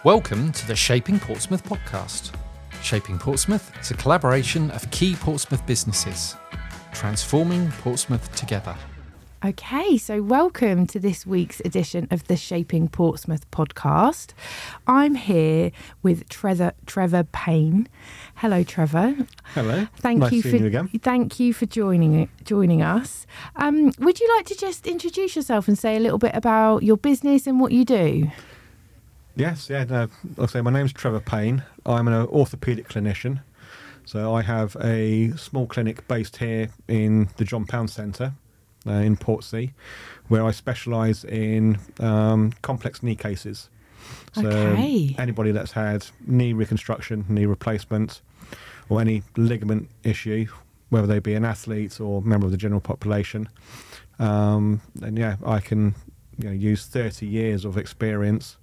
Welcome to the Shaping Portsmouth podcast. Shaping Portsmouth is a collaboration of key Portsmouth businesses, transforming Portsmouth together. Okay, so welcome to this week's edition of the Shaping Portsmouth podcast. I'm here with Trevor Payne. Hello, Trevor. Hello. Thank you for joining us. Would you like to just introduce yourself and say a little bit about your business and what you do? Yes, I'll say my name's Trevor Payne. I'm an orthopaedic clinician. So I have a small clinic based here in the John Pound Centre in Portsea, where I specialise in complex knee cases. So anybody that's had knee reconstruction, knee replacement, or any ligament issue, whether they be an athlete or member of the general population, I can use 30 years of experience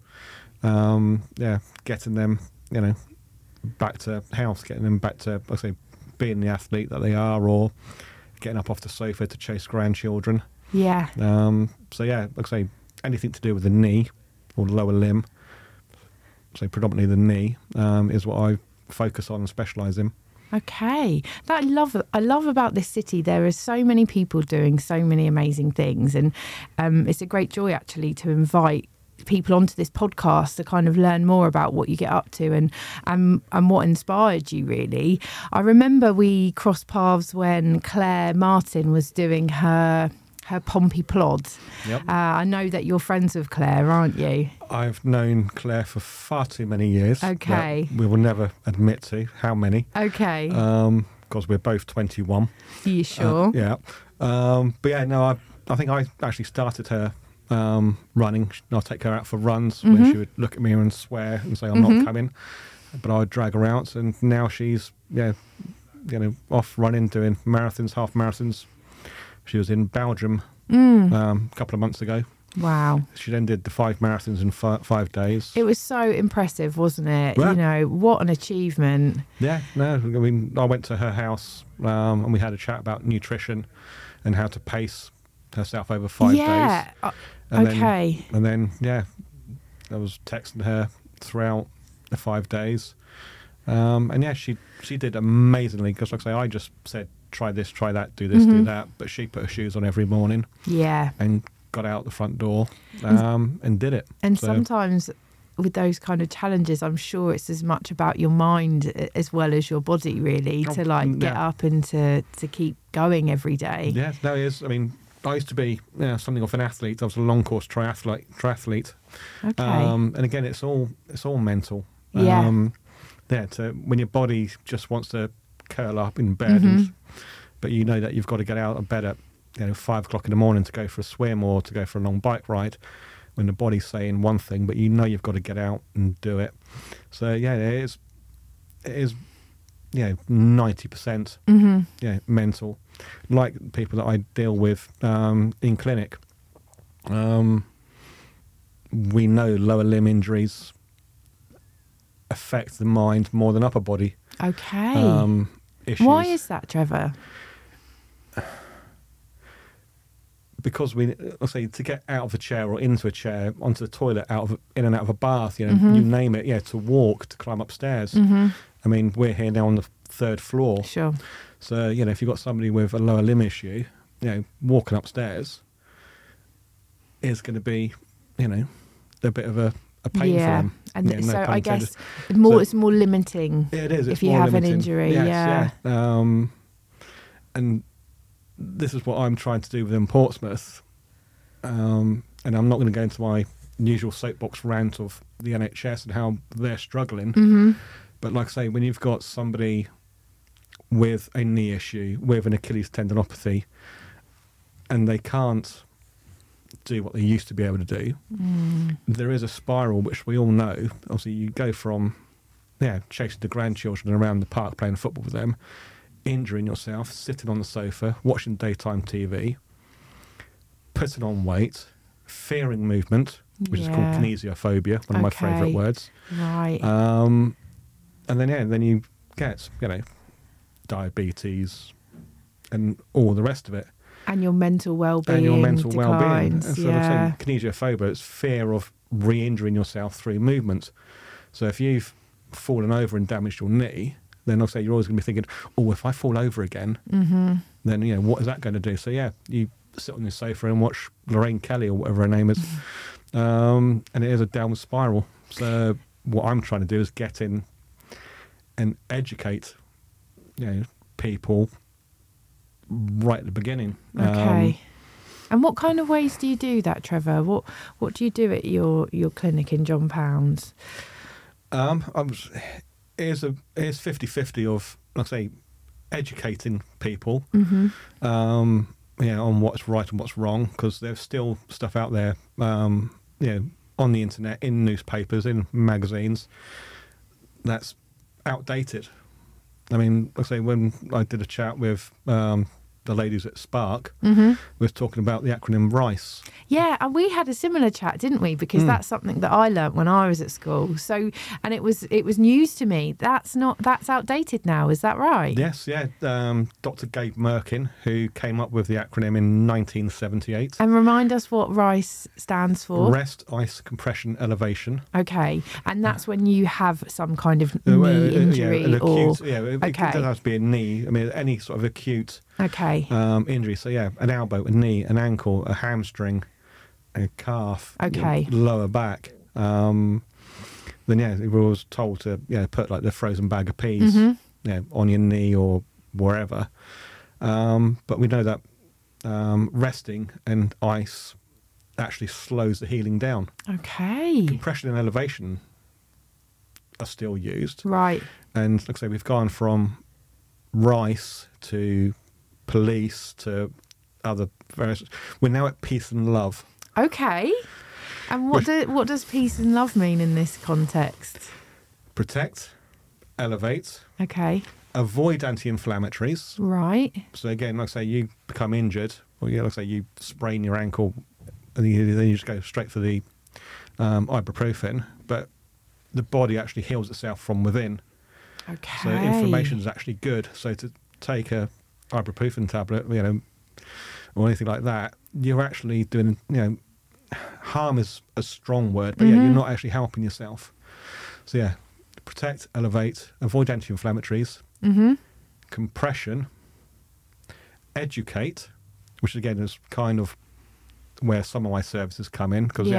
getting them, back to health, getting them back to, being the athlete that they are, or getting up off the sofa to chase grandchildren. Yeah. Anything to do with the knee or the lower limb, so predominantly the knee, is what I focus on and specialise in. Okay. That I love about this city. There are so many people doing so many amazing things, and it's a great joy actually to invite people onto this podcast to kind of learn more about what you get up to and what inspired you, really. I remember we crossed paths when Claire Martin was doing her Pompey Plod. Yep. I know that you're friends with Claire, aren't you? I've known Claire for far too many years. Okay. We will never admit to how many. Okay. Because we're both 21. Are you sure? I think I actually started her running. I'll take her out for runs when she would look at me and swear and say, I'm not coming. But I would drag her out, and now she's off running, doing marathons, half marathons. She was in Belgium a couple of months ago. Wow. She then did the 5 marathons in 5 days. It was so impressive, wasn't it? Yeah. What an achievement. Yeah, no, I went to her house and we had a chat about nutrition and how to pace herself over 5 days. And then I was texting her throughout the 5 days. She did amazingly, because I just said, try this, try that, do this, do that. But she put her shoes on every morning. Yeah. And got out the front door and did it. And sometimes with those kind of challenges, I'm sure it's as much about your mind as well as your body, really, to get up and to keep going every day. Yeah, no, it is. I mean, I used to be something of an athlete. I was a long course triathlete. Okay. And again, it's all mental. Yeah. When your body just wants to curl up in bed, but you know that you've got to get out of bed at 5 o'clock in the morning to go for a swim or to go for a long bike ride, when the body's saying one thing, but you've got to get out and do it. So it is 90% mental. Like people that I deal with in clinic, we know lower limb injuries affect the mind more than upper body. Okay. Issues. Why is that, Trevor? Because to get out of a chair or into a chair, onto the toilet, in and out of a bath, you name it, to walk, to climb upstairs. I mean, we're here now on the 3rd floor. Sure. So, if you've got somebody with a lower limb issue, walking upstairs is going to be, a bit of a pain for them. And so I guess it's more limiting. Yeah, it is. If you have an injury. Yes, yeah. And this is what I'm trying to do within Portsmouth. And I'm not going to go into my usual soapbox rant of the NHS and how they're struggling. But like I say, when you've got somebody with a knee issue, with an Achilles tendinopathy, and they can't do what they used to be able to do, there is a spiral which we all know. Obviously, you go from chasing the grandchildren around the park playing football with them, injuring yourself, sitting on the sofa, watching daytime TV, putting on weight, fearing movement, which is called kinesiophobia, one of my favourite words. Right. And then you get, diabetes and all the rest of it. And your mental well-being. And your mental well-being. Declines, I'm saying kinesiophobia, it's fear of re-injuring yourself through movement. So if you've fallen over and damaged your knee, then obviously you're always going to be thinking, oh, if I fall over again, then, you know, what is that going to do? So, yeah, you sit on your sofa and watch Lorraine Kelly or whatever her name is, and it is a downward spiral. So what I'm trying to do is get in and educate, you know, people right at the beginning. Okay. And what kind of ways do you do that, Trevor? What do you do at your clinic in John Pounds? It's 50-50 of, like I say, educating people, on what's right and what's wrong, because there's still stuff out there, on the internet, in newspapers, in magazines, that's outdated. I mean, like I say, when I did a chat with the ladies at Spark, we were talking about the acronym RICE. Yeah, and we had a similar chat, didn't we? Because that's something that I learnt when I was at school. So, and it was news to me. That's outdated now. Is that right? Yes, yeah. Dr. Gabe Merkin, who came up with the acronym in 1978. And remind us what RICE stands for. Rest, ice, compression, elevation. Okay, and that's when you have some kind of knee injury an acute, or it okay. doesn't have to be a knee. I mean, any sort of acute injury. So yeah, an elbow, a knee, an ankle, a hamstring, a calf, lower back. Then yeah, we were always told to put like the frozen bag of peas on your knee or wherever. But we know that resting and ice actually slows the healing down. Okay. Compression and elevation are still used. Right. And like I say, we've gone from RICE to police to other various. We're now at peace and love. Okay. And what does peace and love mean in this context? Protect, elevate. Okay. Avoid anti-inflammatories. Right. So again, like I say, you become injured, or like I say, you sprain your ankle, and then you just go straight for the ibuprofen. But the body actually heals itself from within. Okay. So inflammation is actually good. So to take a ibuprofen tablet, or anything like that, you're actually doing, harm is a strong word, but you're not actually helping yourself. So yeah, protect, elevate, avoid anti-inflammatories, compression, educate, which again is kind of where some of my services come in, because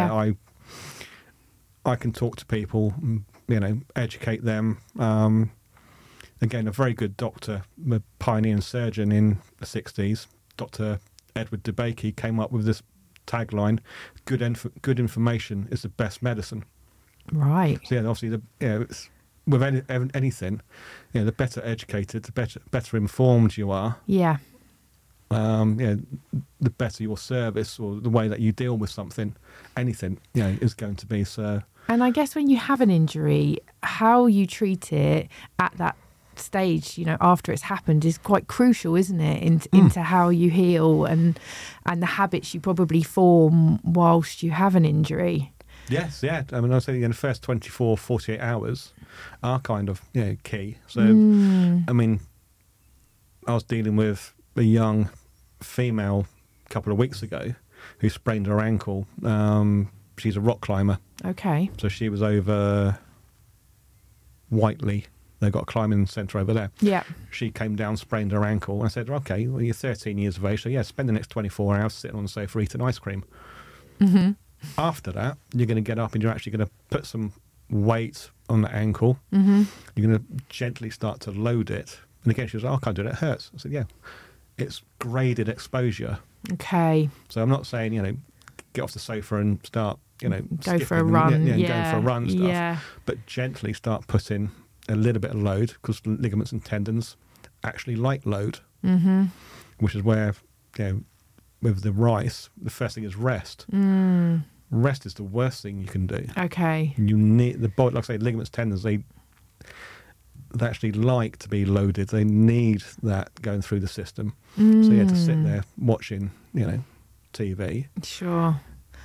I can talk to people, educate them. Again, a very good doctor, a pioneer surgeon in the 60s, Dr. Edward DeBakey, came up with this tagline: good information is the best medicine. Right. So yeah, obviously, it's, with anything, the better educated, the better informed you are. Yeah. The better your service or the way that you deal with something, anything, is going to be. So. And I guess when you have an injury, how you treat it at that stage, after it's happened, is quite crucial, isn't it? Into how you heal and the habits you probably form whilst you have an injury. Yes, yeah. I mean, I was saying the first 24, 48 hours are kind of key. So, I mean, I was dealing with a young female a couple of weeks ago who sprained her ankle. She's a rock climber. Okay. So she was over Whiteley. They've got a climbing centre over there. Yeah. She came down, sprained her ankle. And I said, okay, well, you're 13 years of age, so yeah, spend the next 24 hours sitting on the sofa eating ice cream. After that, you're going to get up and you're actually going to put some weight on the ankle. You're going to gently start to load it. And again, she was like, oh, I can't do it, it hurts. I said, yeah, it's graded exposure. Okay. So I'm not saying, get off the sofa and start, go for a run. Going for a run stuff. Yeah. But gently start putting a little bit of load, because ligaments and tendons actually like load. Which is where, with the RICE, the first thing is rest. Rest is the worst thing you can do. Okay. You need the body, like I say, ligaments, tendons, they actually like to be loaded. They need that going through the system. So yeah, to sit there watching, TV. Sure.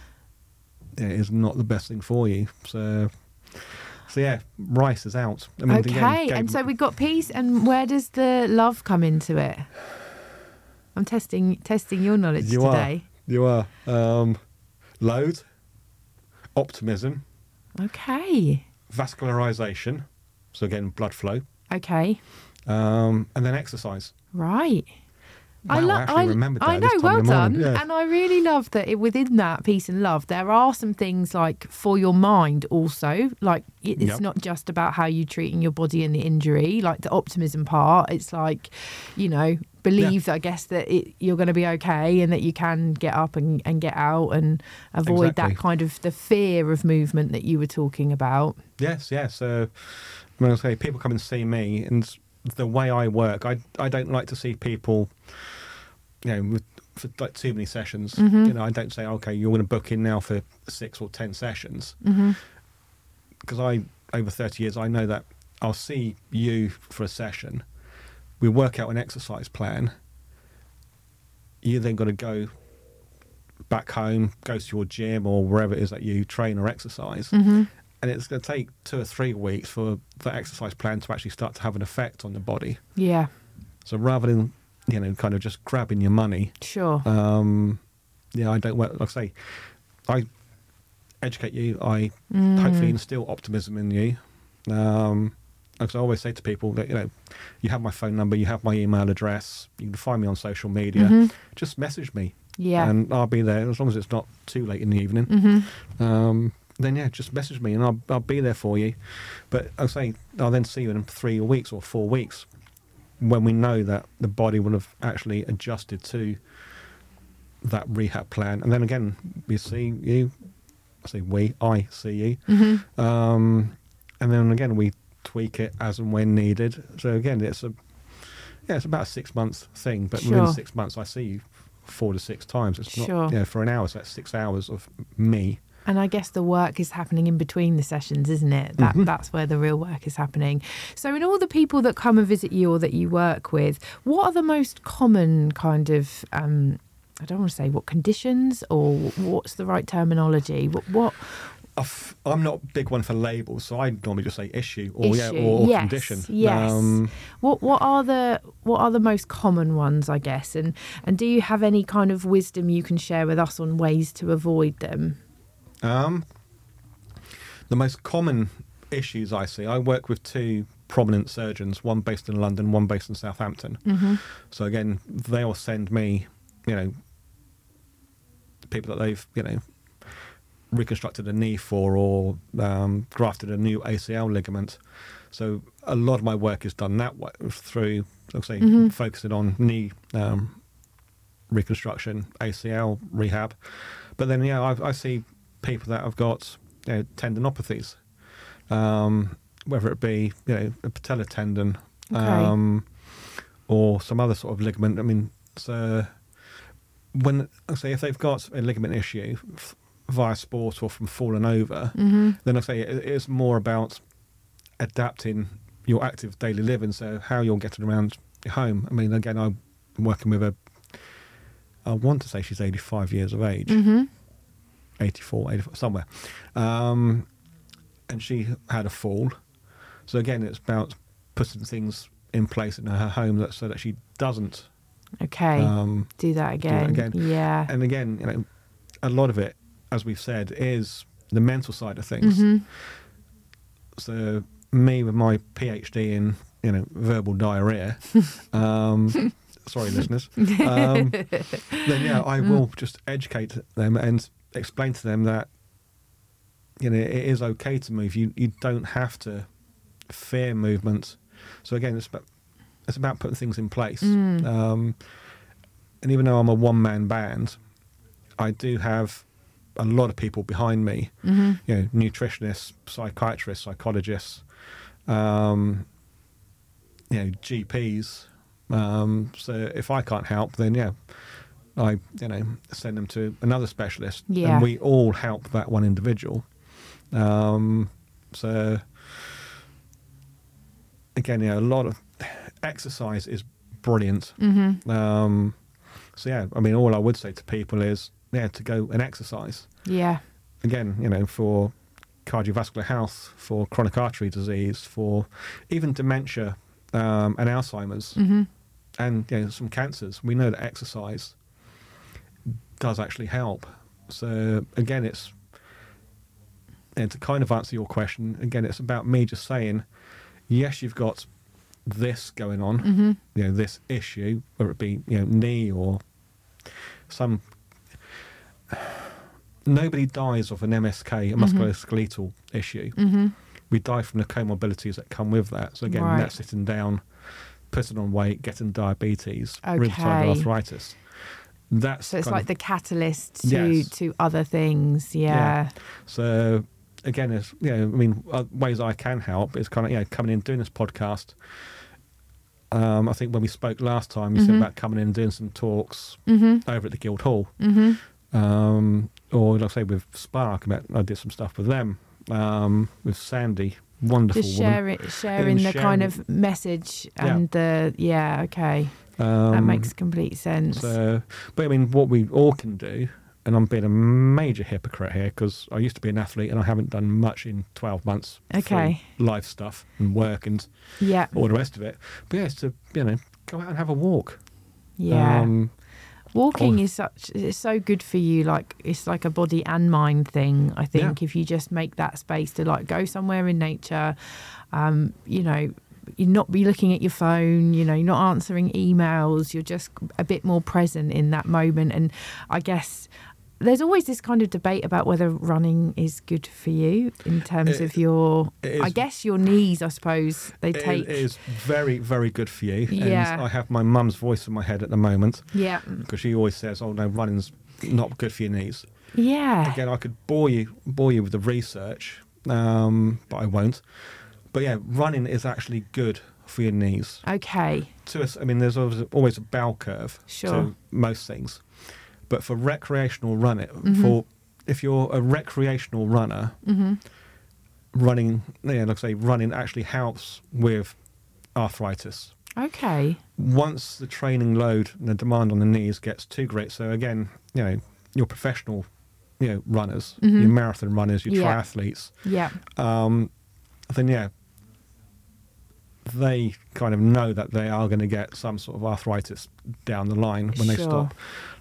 It is not the best thing for you. So yeah, RICE is out. I mean, okay, and so we've got peace, and where does the love come into it? I'm testing your knowledge today. You are. Load, optimism. Okay. vascularization, so again, blood flow, Okay. and then exercise. Right. Wow, I actually remembered that I at know, this time well in the morning. done. Yeah. And I really love that within that peace and love, there are some things like for your mind also. Like it's Yep. not just about how you're treating your body and the injury, like the optimism part. It's like, believe, I guess, that you're going to be okay and that you can get up and get out and avoid Exactly. that kind of the fear of movement that you were talking about. Yes, yes. So when I say people come and see me, and the way I work, I don't like to see people, for like too many sessions. Mm-hmm. I don't say, okay, you're going to book in now for 6 or 10 sessions. Mm-hmm. Because over 30 years, I know that I'll see you for a session. We work out an exercise plan. You then got to go back home, go to your gym or wherever it is that you train or exercise. Mm-hmm. And it's going to take 2 or 3 weeks for that exercise plan to actually start to have an effect on the body. Yeah, So rather than, kind of just grabbing your money, sure. I don't work, like I say, I educate you, I hopefully instill optimism in you. Like I always say to people that, you have my phone number, you have my email address, you can find me on social media, Mm-hmm. just message me. Yeah. And I'll be there as long as it's not too late in the evening. Mm-hmm. Then just message me and I'll be there for you. But I'll then see you in 3 weeks or 4 weeks when we know that the body will have actually adjusted to that rehab plan. And then again, we see you. I see you. Mm-hmm. And then again, we tweak it as and when needed. So again, it's about a 6 month thing. But Sure. within 6 months, I see you 4 to 6 times. It's Sure. not, for an hour, so that's 6 hours of me. And I guess the work is happening in between the sessions, isn't it? That's where the real work is happening. So in all the people that come and visit you or that you work with, what are the most common kind of, I don't want to say what conditions or what's the right terminology? What I'm not a big one for labels, so I normally just say issue or yes, condition. Yes. What are the most common ones, I guess? And do you have any kind of wisdom you can share with us on ways to avoid them? The most common issues I see, I work with 2 prominent surgeons, one based in London, one based in Southampton. Mm-hmm. So again, they'll send me, people that they've, reconstructed a knee for or grafted a new ACL ligament. So a lot of my work is done that way through, focusing on knee reconstruction, ACL rehab. But then, I see people that have got tendinopathies, whether it be a patella tendon or some other sort of ligament. I mean, so when if they've got a ligament issue via sport or from falling over, then it is more about adapting your active daily living, so how you're getting around your home. I mean, again, I'm working with I want to say she's 85 years of age. 84, somewhere. And she had a fall. So again, it's about putting things in place in her home so that she doesn't do that again. Yeah. And again, a lot of it, as we've said, is the mental side of things. So me with my PhD in, verbal diarrhea, sorry listeners, then I will just educate them and explain to them that it is okay to move. You don't have to fear movement. So again, it's about putting things in place. And even though I'm a one-man band, I do have a lot of people behind me. Nutritionists, psychiatrists, psychologists, GPs. So if I can't help, then I send them to another specialist, and we all help that one individual. So again, a lot of exercise is brilliant. So I mean, all I would say to people is to go and exercise. Yeah. Again, for cardiovascular health, for chronic artery disease, for even dementia and Alzheimer's, and some cancers, we know that exercise does actually help. So again, And to kind of answer your question, again, it's about me just saying, yes, you've got this going on, this issue, whether it be, knee or some... Nobody dies of an MSK, a musculoskeletal issue. We die from the comorbidities that come with that. So again, that's sitting down, putting on weight, getting diabetes, rheumatoid arthritis. So it's like the catalyst to other things. Yeah. So again, it's ways I can help is kind of coming in doing this podcast. I think when we spoke last time, you said about coming in and doing some talks over at the Guildhall, or like I say with Spark. I did some stuff with them, with Sandy. Wonderful just woman. sharing the kind of message and okay. That makes complete sense. But what we all can do, and I'm being a major hypocrite here because I used to be an athlete and I haven't done much in 12 months. Okay. Life stuff and work and all the rest of it. But it's to go out and have a walk. Yeah. Walking is so good for you. Like it's like a body and mind thing. I think if you just make that space to like go somewhere in nature, you not be looking at your phone, you're not answering emails, you're just a bit more present in that moment. And I guess there's always this kind of debate about whether running is good for you in terms of your knees, I suppose. It is very, very good for you. Yeah. And I have my mum's voice in my head at the moment. Yeah. Because she always says, oh no, running's not good for your knees. Yeah. Again, I could bore you with the research, but I won't. But running is actually good for your knees. Okay. To us, there's always a bell curve to most things. But for recreational running, if you're a recreational runner, running, running actually helps with arthritis. Okay. Once the training load and the demand on the knees gets too great, so again, your professional, runners, your marathon runners, your triathletes, then they kind of know that they are going to get some sort of arthritis down the line when they stop.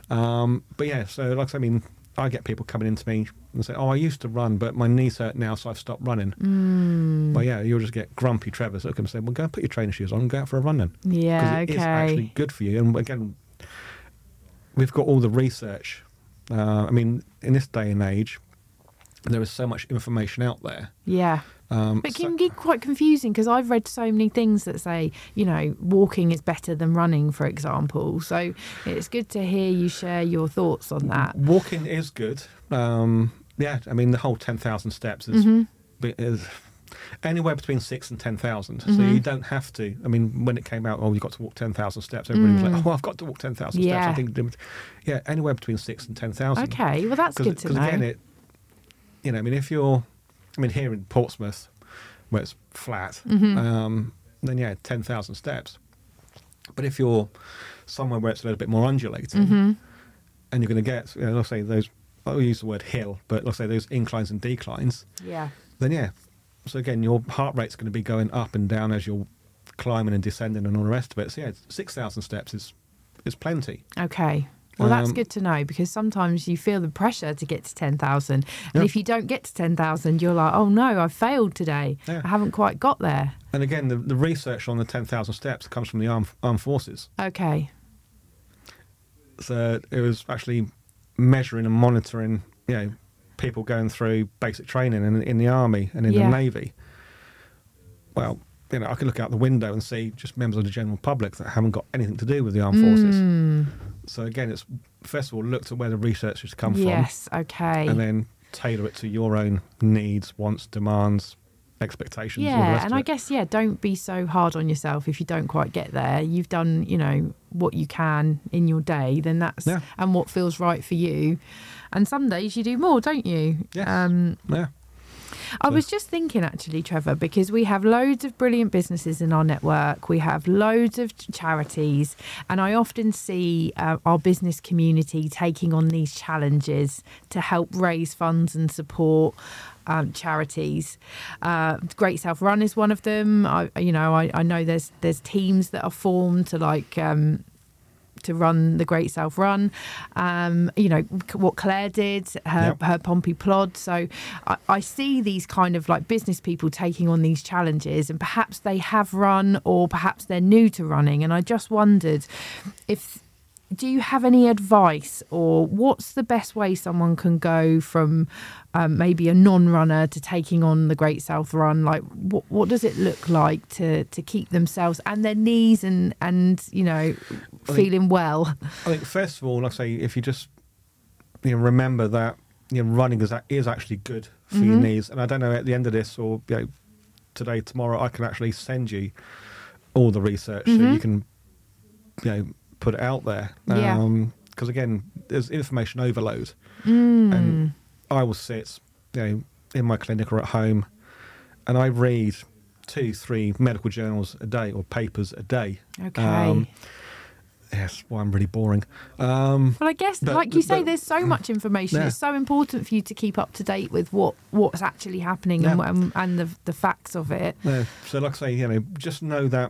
So I get people coming into me and say, oh, I used to run, but my knees hurt now, so I've stopped running. But you'll just get grumpy Trevors that come and say, well, go and put your training shoes on and go out for a run then. Yeah, because it is actually good for you. And again, we've got all the research. In this day and age, there is so much information out there. Yeah. But it can get quite confusing because I've read so many things that say, walking is better than running, for example. So it's good to hear you share your thoughts on that. Walking is good. The whole 10,000 steps is anywhere between 6 and 10,000. So you don't have to. When it came out, you've got to walk 10,000 steps. Everybody was like, oh, I've got to walk 10,000 steps. I think, anywhere between 6 and 10,000. Okay, well, that's good to know. Because again, if you're... here in Portsmouth, where it's flat, then 10,000 steps. But if you're somewhere where it's a little bit more undulating, and you're going to get, let's say those, I'll use the word hill, but let's say those inclines and declines, then so again, your heart rate's going to be going up and down as you're climbing and descending and all the rest of it. So 6,000 steps is plenty. Okay. Well, that's good to know because sometimes you feel the pressure to get to 10,000. And if you don't get to 10,000, you're like, oh no, I've failed today. Yeah. I haven't quite got there. And again, the research on the 10,000 steps comes from the armed forces. Okay. So it was actually measuring and monitoring, people going through basic training in the army and in the Navy. Well, I could look out the window and see just members of the general public that haven't got anything to do with the armed forces. So again, it's first of all look to where the research has come from. Yes, okay. And then tailor it to your own needs, wants, demands, expectations. Yeah, all the rest and of I it. guess don't be so hard on yourself if you don't quite get there. You've done, what you can in your day, then that's and what feels right for you. And some days you do more, don't you? Yes. I was just thinking actually, Trevor, because we have loads of brilliant businesses in our network. We have loads of charities, and I often see our business community taking on these challenges to help raise funds and support charities. Great South Run is one of them. I know there's teams that are formed to to run the Great South Run. What Claire did, her Pompey Plod. So I see these kind of like business people taking on these challenges, and perhaps they have run or perhaps they're new to running. And I just wondered do you have any advice, or what's the best way someone can go from maybe a non-runner to taking on the Great South Run? Like, what does it look like to keep themselves and their knees and feeling well? I think first of all, like I say, if you just remember that running is actually good for your knees. And I don't know, at the end of this or today, tomorrow, I can actually send you all the research so you can put it out there. Because again, there's information overload, and I will sit in my clinic or at home and I read 2-3 medical journals a day or papers a day. Yes, well, I'm really boring. Well, I guess, like you say, there's so much information. It's so important for you to keep up to date with what's actually happening and the facts of it. So, like I say, just know that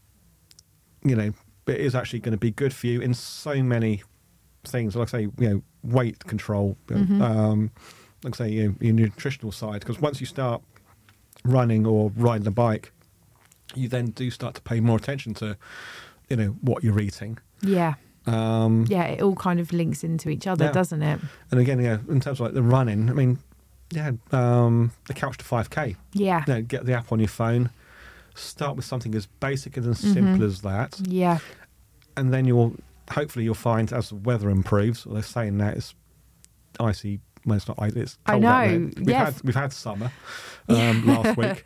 it is actually going to be good for you in so many things. Like I say, weight control. Like I say, your nutritional side. Because once you start running or riding a bike, you then do start to pay more attention to what you're eating. It all kind of links into each other, doesn't it? And again, in terms of like the running, I mean, the Couch to 5K. Get the app on your phone. Start with something as basic and as simple as that. And then hopefully you'll find as the weather improves, they're saying that it's icy. Well, it's not icy, it's cold out there. We've had summer last week.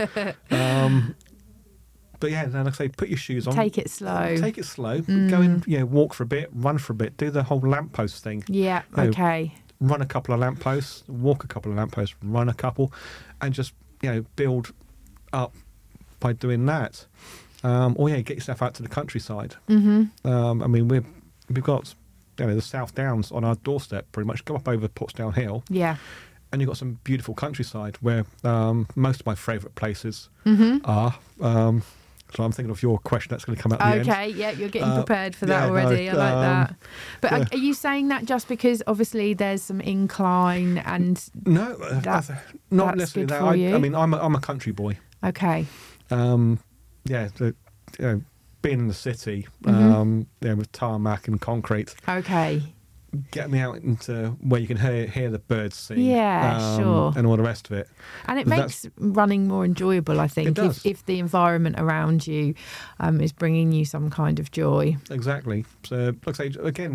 But like I say, put your shoes on. Take it slow. Go and walk for a bit, run for a bit, do the whole lamppost thing. Run a couple of lampposts, walk a couple of lampposts, run a couple, and just build up by doing that. Get yourself out to the countryside. I mean, we've got the South Downs on our doorstep. Pretty much go up over Portsdown Hill. And you've got some beautiful countryside where most of my favourite places are. So I'm thinking of your question that's going to come out at the end. You're getting prepared for that already. I like that. But are you saying that just because obviously there's some incline and no, not necessarily that. I mean, I'm a country boy. Being in the city, with tarmac and concrete. Get me out into where you can hear the birds sing. And all the rest of it. And it makes running more enjoyable, I think, if the environment around you is bringing you some kind of joy. Exactly. So, like I say, again,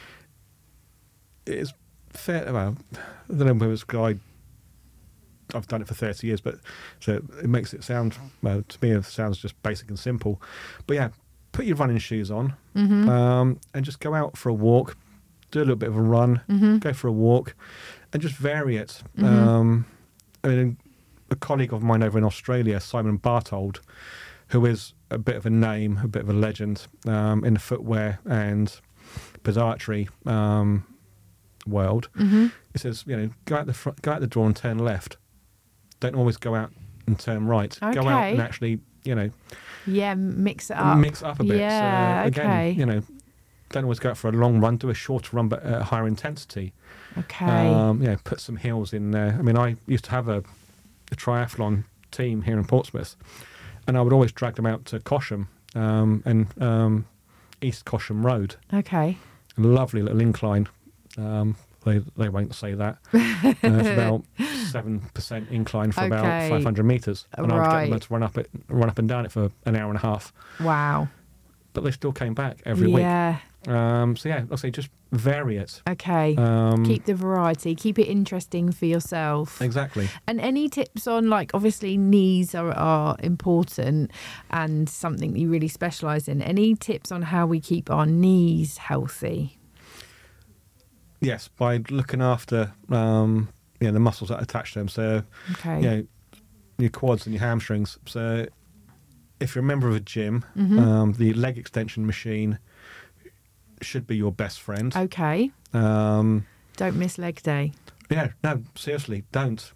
it's fair. Well, I don't know whether it's because I've done it for 30 years, but so it makes it sound, well, to me, it sounds just basic and simple. But put your running shoes on and just go out for a walk. Do a little bit of a run, go for a walk, and just vary it. I mean, a colleague of mine over in Australia, Simon Bartold, who is a bit of a name, a bit of a legend in the footwear and podiatry world. He says, go out the door and turn left. Don't always go out and turn right. Go out and actually, mix it up. Mix up a bit. Again, don't always go out for a long run. Do a shorter run, but at a higher intensity. Put some hills in there. I mean, I used to have a triathlon team here in Portsmouth, and I would always drag them out to Cosham and East Cosham Road. A lovely little incline. They won't say that. It's about 7% incline for about 500 metres, and I would get them to run up and down it for an hour and a half. Wow! But they still came back every week. I'll say just vary it. Keep the variety. Keep it interesting for yourself. Exactly. And any tips on, like, obviously knees are important and something that you really specialise in. Any tips on how we keep our knees healthy? Yes, by looking after the muscles that attach to them. So, your quads and your hamstrings. So, if you're a member of a gym, the leg extension machine should be your best friend. Don't miss leg day. No, seriously, don't.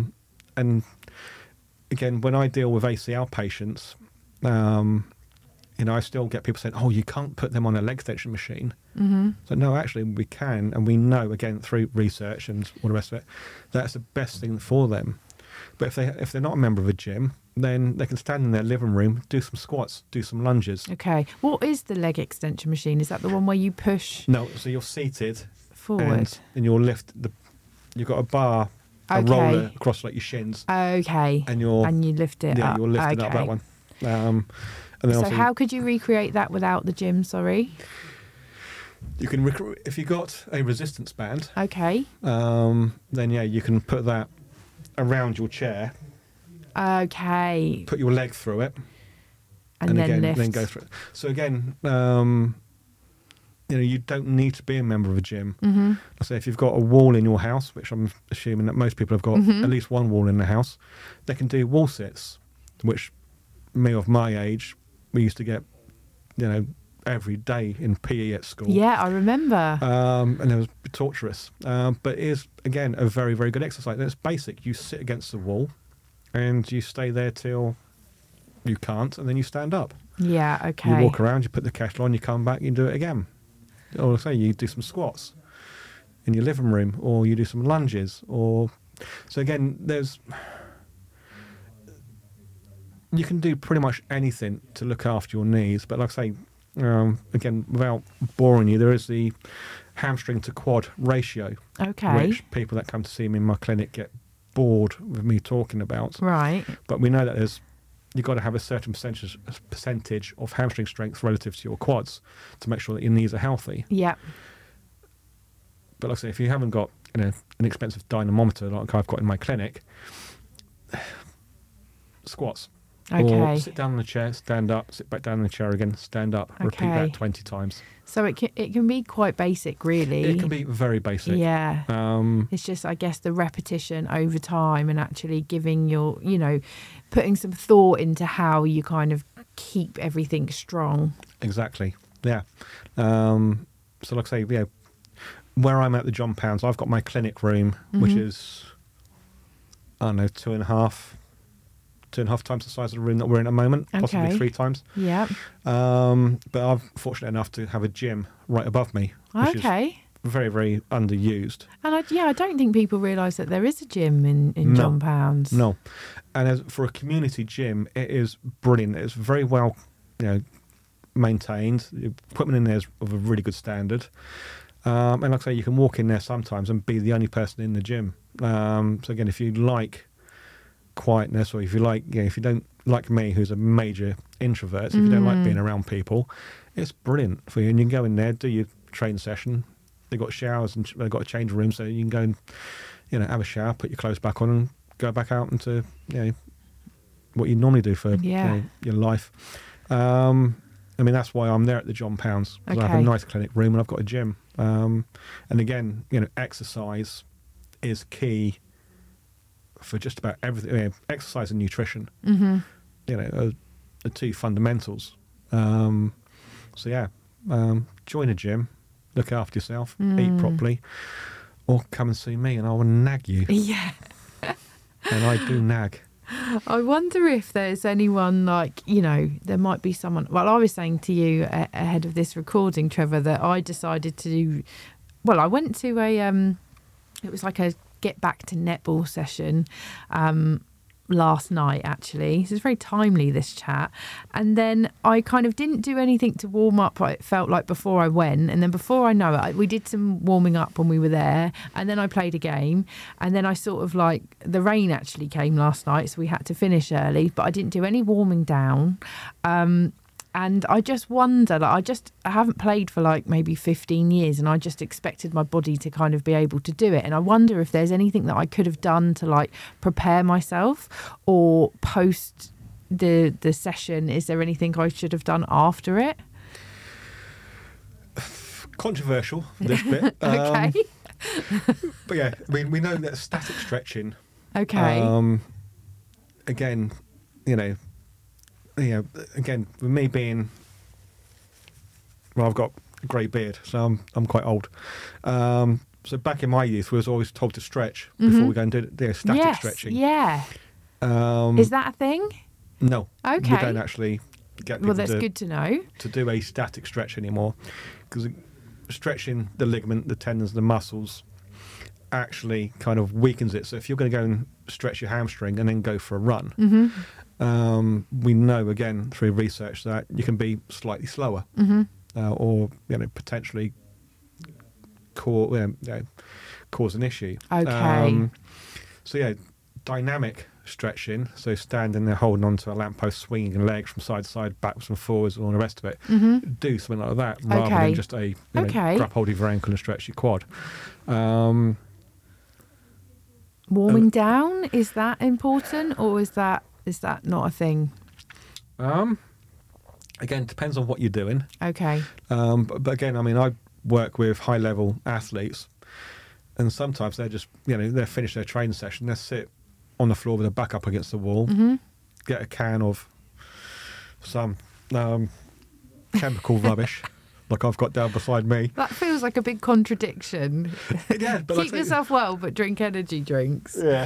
And again, when I deal with ACL patients, I still get people saying, "Oh, you can't put them on a leg extension machine." Mm-hmm. So no, actually we can, and we know again through research and all the rest of it, that's the best thing for them. But if they're not a member of a gym, then they can stand in their living room, do some squats, do some lunges. Okay. What is the leg extension machine? Is that the one where you push No, so you're seated forward? and you'll lift you've got a bar, a Okay. roller across like your shins, Okay. and you lift it up. you're lifting up Okay. that one. And then So obviously how could you recreate that without the gym? Sorry. you can if you got a resistance band, Okay. then you can put that around your chair, Okay. put your leg through it, And then again lift. then go through it. So again, you don't need to be a member of a gym. Mm-hmm. So if you've got a wall in your house, which I'm assuming that most people have got Mhm. at least one wall in the house, they can do wall sits, which me of my age, we used to get, every day in PE at school. Yeah, I remember. And it was torturous. But it is, again, a very, very good exercise. And it's basic. You sit against the wall and you stay there till you can't, and then you stand up. Yeah, okay. You walk around, you put the kettle on, you come back, you do it again. Or say you do some squats in your living room, or you do some lunges, so again, you can do pretty much anything to look after your knees. But like I say, again, without boring you, there is the hamstring to quad ratio, Okay. which people that come to see me in my clinic get bored with me talking about. Right. But we know that you've got to have a certain percentage of hamstring strength relative to your quads to make sure that your knees are healthy. Yeah. But like I say, if you haven't got an expensive dynamometer like I've got in my clinic, squats. Okay. Or sit down in the chair, stand up, sit back down in the chair again, stand up, repeat Okay. that 20 times. So it can be quite basic, really. It can be very basic. Yeah. Um, It's just, I guess, the repetition over time and actually giving putting some thought into how you kind of keep everything strong. Exactly. Yeah. So like I say, where I'm at the John Pounds, I've got my clinic room, which Mhm. is, I don't know, two and a half times the size of the room that we're in at the moment, possibly Okay. 3 times. Yeah. But I'm fortunate enough to have a gym right above me, which Okay. is very, very underused. And I don't think people realise that there is a gym in No. John Pounds. No. And for a community gym, it is brilliant. It's very well, maintained. The equipment in there is of a really good standard. And like I say, you can walk in there sometimes and be the only person in the gym. So again, if you like quietness, or if you like, if you don't like me, who's a major introvert, if you don't like being around people, it's brilliant for you. And you can go in there, do your training session. They've got showers and they've got a change room, so you can go and have a shower, put your clothes back on, and go back out into what you normally do for Yeah. your life. That's why I'm there at the John Pounds, because I have a Okay. nice clinic room and I've got a gym. And again, exercise is key for just about everything. Exercise and nutrition, Mm-hmm. are 2 fundamentals. Join a gym, look after yourself, eat properly, or come and see me and I will nag you. Yeah. And I do nag. I wonder if there's anyone there might be someone. Well, I was saying to you ahead of this recording, Trevor, that I decided to do. Well, I went to it was like a get back to netball session last night, actually. So it's very timely, this chat. And then I kind of didn't do anything to warm up, it felt like, before I went. And then before I know it, we did some warming up when we were there. And then I played a game. And then I sort of the rain actually came last night, so we had to finish early. But I didn't do any warming down. And I just wonder, I haven't played for maybe 15 years, and I just expected my body to kind of be able to do it. And I wonder if there's anything that I could have done to prepare myself, or post the session. Is there anything I should have done after it? Controversial, this bit. Okay. But yeah, we know that static stretching. Okay. Again, again, with me being, I've got a grey beard, so I'm quite old. So back in my youth, we was always told to stretch before we go and do static yes, stretching. Yeah. Is that a thing? No. Okay. We don't actually get Well, people that's good to know. to do a static stretch anymore, because stretching the ligament, the tendons, the muscles actually kind of weakens it. So if you're going to go and stretch your hamstring and then go for a run, we know again through research that you can be slightly slower, or potentially cause an issue. Okay. So yeah, dynamic stretching, so standing there holding onto a lamppost, swinging your legs from side to side, backwards and forwards, and all the rest of it. Do something like that rather than just grab hold of your ankle and stretch your quad. Warming down, is that important, or is that not a thing? Again, depends on what you're doing. Okay. But again, I mean, I work with high level athletes, and sometimes they're just they finish their training session, they sit on the floor with their back up against the wall, get a can of some chemical rubbish like I've got down beside me. That feels like a big contradiction. Yeah, but keep yourself well, but drink energy drinks. Yeah,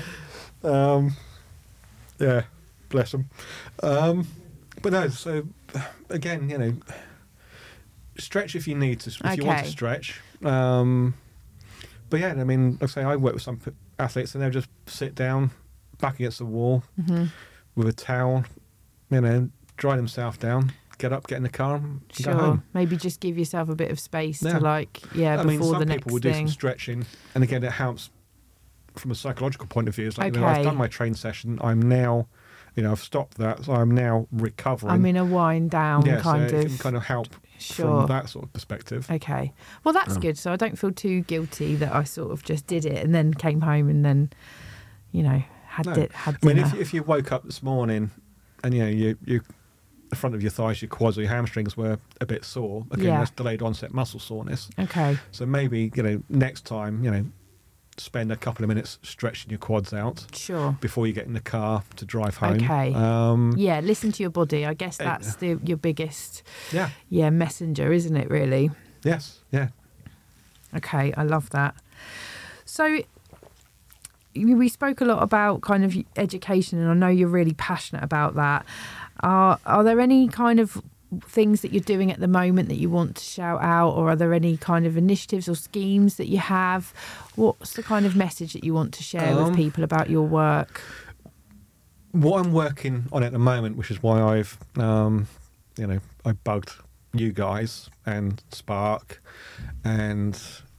yeah, bless them. But no, so again, stretch if you need to, if you want to stretch. But yeah, I mean, like I say, I work with some athletes and they'll just sit down, back against the wall, with a towel, dry themselves down, get up, get in the car, and go home. Maybe just give yourself a bit of space to I before mean, some the next people will do some stretching, and again, it helps from a psychological point of view. It's like, I've done my train session, I'm now, I've stopped that, so I'm now recovering. I'm in a wind down it can kind of help from that sort of perspective. Okay. Well, that's good. So I don't feel too guilty that I sort of just did it and then came home and then, had dinner. I mean, if you woke up this morning and, you the front of your thighs, your quads, or your hamstrings were a bit sore, again, that's delayed onset muscle soreness. Okay. So maybe, next time, spend a couple of minutes stretching your quads out. Sure. Before you get in the car to drive home. Okay. Listen to your body. I guess that's your biggest messenger, isn't it, really? Yes, yeah. Okay, I love that. So we spoke a lot about kind of education, and I know you're really passionate about that. Are there any kind of things that you're doing at the moment that you want to shout out, or are there any kind of initiatives or schemes that you have? What's the kind of message that you want to share with people about your work? What I'm working on at the moment, which is why I've, I bugged you guys and Spark and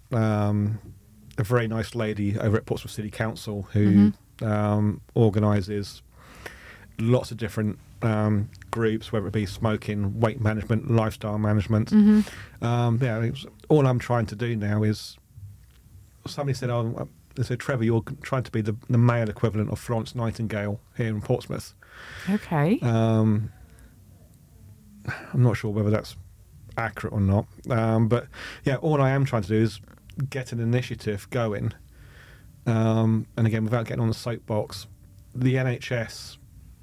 a very nice lady over at Portsmouth City Council who organises lots of different groups, whether it be smoking, weight management, lifestyle management. All I'm trying to do now is, somebody said, they said, Trevor, you're trying to be the male equivalent of Florence Nightingale here in Portsmouth. Okay. I'm not sure whether that's accurate or not. But yeah, all I am trying to do is get an initiative going. And again, without getting on the soapbox, the NHS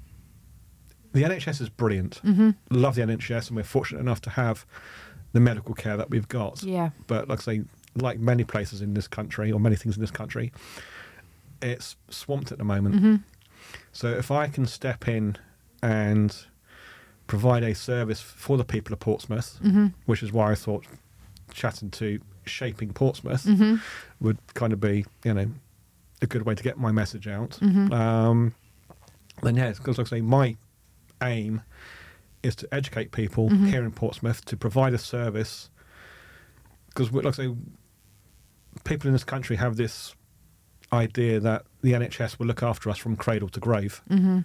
is brilliant. Love the NHS, and we're fortunate enough to have the medical care that we've got. Yeah. But like I say, like many places in this country, or many things in this country, it's swamped at the moment. So if I can step in and provide a service for the people of Portsmouth, which is why I thought chatting to Shaping Portsmouth would kind of be, a good way to get my message out. Then because like I say, my aim is to educate people here in Portsmouth, to provide a service, because like I say, people in this country have this idea that the NHS will look after us from cradle to grave.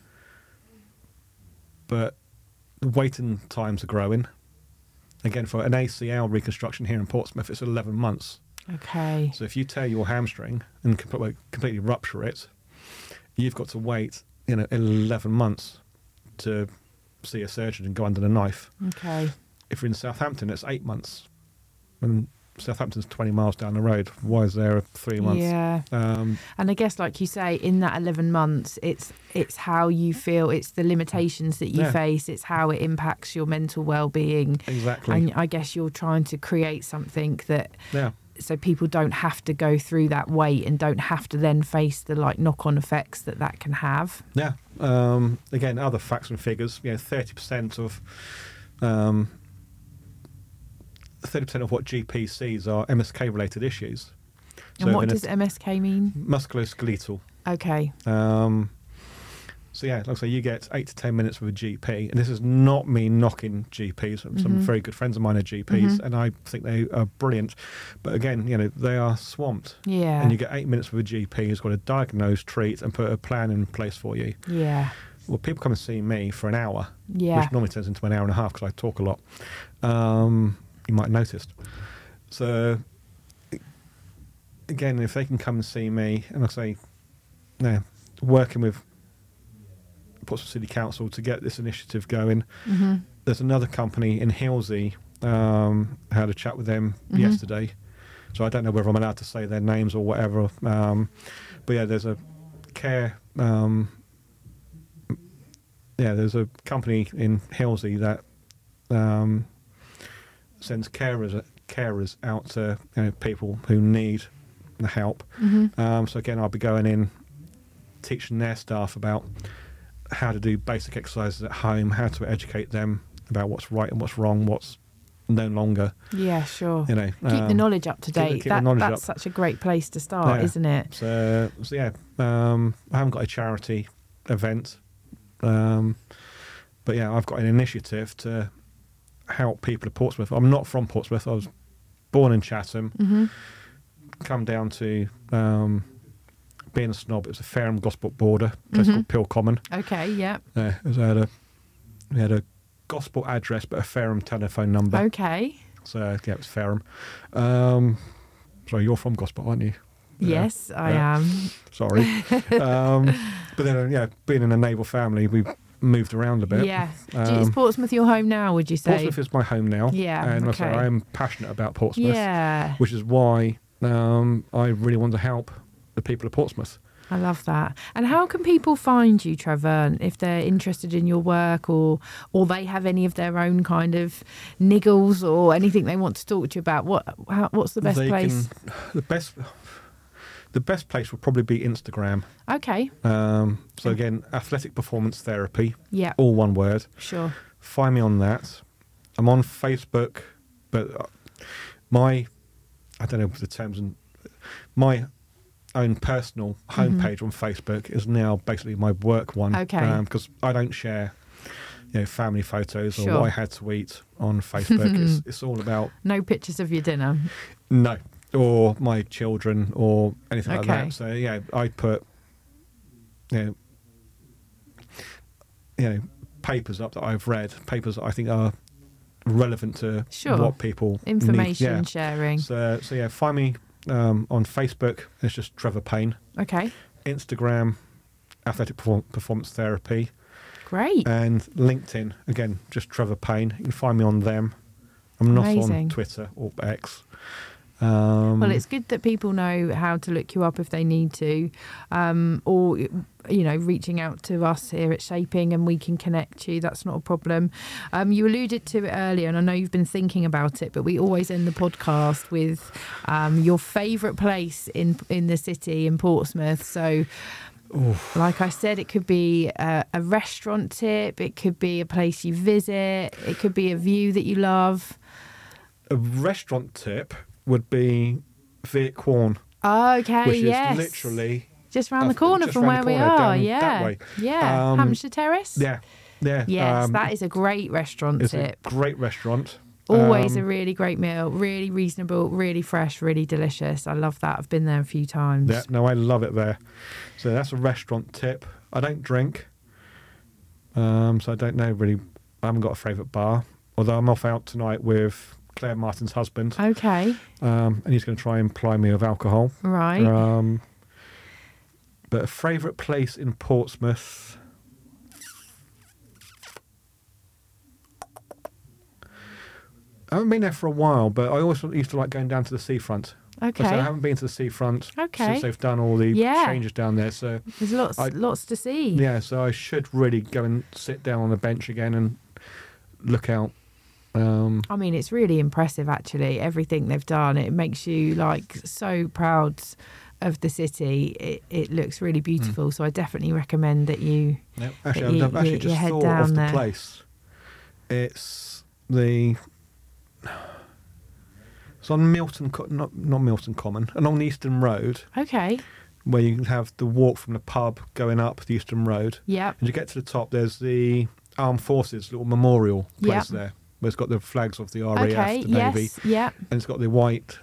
But the waiting times are growing. Again, for an ACL reconstruction here in Portsmouth, it's 11 months. Okay. So if you tear your hamstring and completely rupture it, you've got to wait 11 months to see a surgeon and go under the knife. Okay. If you're in Southampton, it's 8 months. And Southampton's 20 miles down the road. Why is there 3 months? Yeah. And I guess, like you say, in that 11 months, it's how you feel, it's the limitations that you face, it's how it impacts your mental well-being. Exactly. And I guess you're trying to create something that so people don't have to go through that wait and don't have to then face the like knock-on effects that can have. Yeah. Again, other facts and figures. 30% of 30% of what GP sees are MSK-related issues. And what does MSK mean? Musculoskeletal. Okay. So like I say, you get 8 to 10 minutes with a GP, and this is not me knocking GPs. Some very good friends of mine are GPs, and I think they are brilliant. But again, they are swamped. Yeah. And you get 8 minutes with a GP who's got to diagnose, treat, and put a plan in place for you. Yeah. Well, people come and see me for an hour, Yeah. which normally turns into an hour and a half because I talk a lot. You might have noticed. So, again, if they can come and see me, and I say, working with Portsmouth City Council to get this initiative going. There's another company in Hilsey. Had a chat with them yesterday, so I don't know whether I'm allowed to say their names or whatever. But there's a care. There's a company in Hilsey that sends carers out to people who need the help. So again, I'll be going in, teaching their staff about how to do basic exercises at home, how to educate them about what's right and what's wrong, what's no longer. Yeah, sure. Keep the knowledge up to date. That's such a great place to start, isn't it? So I haven't got a charity event, but I've got an initiative to help people at Portsmouth. I'm not from Portsmouth. I was born in Chatham. Come down to being a snob. It was a Fareham Gosport border, place called Pill Common. Okay, yeah. We had a Gosport address, but a Fareham telephone number. Okay. So it was Fareham. Sorry, you're from Gosport, aren't you? Yes, I am. Sorry. But then, being in a naval family, we moved around a bit. Yeah. Is Portsmouth your home now, would you say? Portsmouth is my home now. Yeah. And okay. I am passionate about Portsmouth. Yeah. Which is why I really want to help the people of Portsmouth. I love that. And how can people find you, Trevor, if they're interested in your work or they have any of their own kind of niggles or anything they want to talk to you about? What's the best place? The best place would probably be Instagram. Okay. So again, Athletic Performance Therapy. Yeah. All one word. Sure. Find me on that. I'm on Facebook, but I don't know the terms, and my own personal homepage on Facebook is now basically my work one. Okay. Because I don't share, family photos Sure. or what I had to eat on Facebook. It's all about no pictures of your dinner. No, or my children or anything like Okay. that. So I put papers up that I've read, papers that I think are relevant to Sure. what people Information need. sharing. So find me on Facebook. It's just Trevor Payne. Okay. Instagram, Athletic Performance Therapy. Great. And LinkedIn, again, just Trevor Payne. You can find me on them. I'm not Amazing. on Twitter or X. Well, it's good that people know how to look you up if they need to, or reaching out to us here at Shaping and we can connect you. That's not a problem. You alluded to it earlier, and I know you've been thinking about it, but we always end the podcast with your favourite place in the city in Portsmouth. So, like I said, it could be a restaurant tip, it could be a place you visit, it could be a view that you love. A restaurant tip would be Viet Quorn. Okay, which yes. is literally just round the corner from where we are. Yeah, that way. Yeah. Hampshire Terrace. Yeah. Yes, that is a great restaurant it's tip. a great restaurant. Always a really great meal, really reasonable, really fresh, really delicious. I love that. I've been there a few times. Yeah, no, I love it there. So that's a restaurant tip. I don't drink, so I don't know really. I haven't got a favourite bar. Although I'm off out tonight with Claire Martin's husband. Okay. And he's going to try and ply me with alcohol. Right. But a favourite place in Portsmouth. I haven't been there for a while, but I always used to like going down to the seafront. Okay. So I haven't been to the seafront Okay. since they've done all the changes down there. So There's lots to see. yeah, so I should really go and sit down on a bench again and look out I mean, it's really impressive, actually, everything they've done. It makes you so proud of the city. It looks really beautiful. So I definitely recommend that you. Yep. Actually, I've actually just head thought down of the there. place. It's on Milton, not Milton Common, along the Eastern Road, Okay. where you have the walk from the pub going up the Eastern Road. Yep. And you get to the top, there's the Armed Forces little memorial place Yep. there, where it's got the flags of the RAF, Okay. the Navy, Yes. Yep. and it's got the white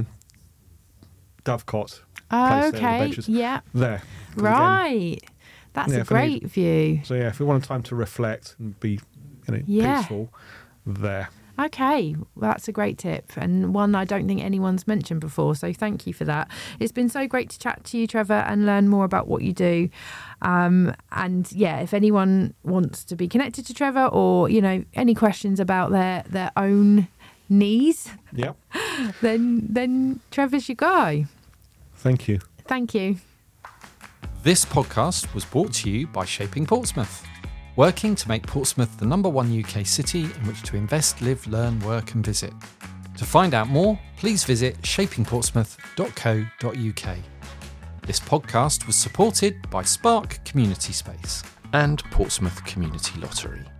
dovecot Oh, place there, the okay. benches Yep. there. 'Cause again, Right. That's Yeah, a if we great view. so yeah, if we want a time to reflect and be Yeah. peaceful, there. Okay, well, that's a great tip and one I don't think anyone's mentioned before. So thank you for that. It's been so great to chat to you, Trevor, and learn more about what you do. And yeah, if anyone wants to be connected to Trevor or, any questions about their own needs, Yep. then Trevor's your guy. Thank you. Thank you. This podcast was brought to you by Shaping Portsmouth, working to make Portsmouth the #1 UK city in which to invest, live, learn, work and visit. To find out more, please visit shapingportsmouth.co.uk. This podcast was supported by Spark Community Space and Portsmouth Community Lottery.